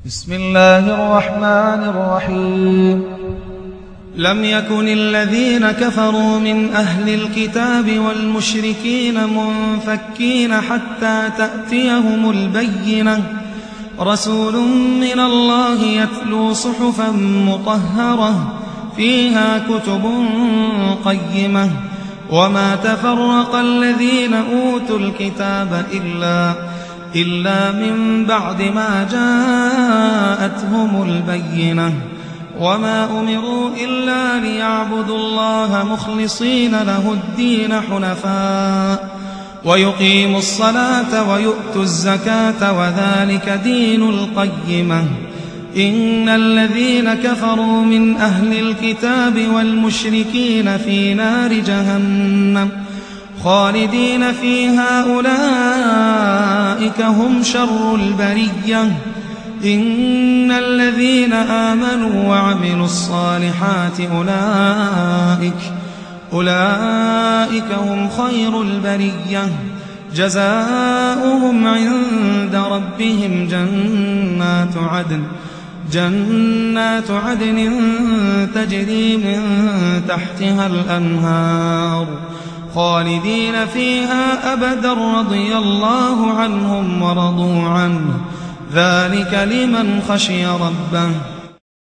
بسم الله الرحمن الرحيم. لم يكن الذين كفروا من أهل الكتاب والمشركين منفكين حتى تأتيهم البينة، رسول من الله يتلو صحفا مطهرة فيها كتب قيمة، وما تفرق الذين أوتوا الكتاب إلا من بعد ما جاءتهم البينة، وما أمروا إلا ليعبدوا الله مخلصين له الدين حنفاء ويقيموا الصلاة ويؤتوا الزكاة وذلك دين القيمة. إن الذين كفروا من أهل الكتاب والمشركين في نار جهنم خالدين فيها أولئك هم شر البرية. إن الذين آمنوا وعملوا الصالحات أولئك هم خير البرية. جزاؤهم عند ربهم جنات عدن تجري من تحتها الأنهار خالدين فيها أبدا رضي الله عنهم ورضوا عنه، ذلك لمن خشي ربه.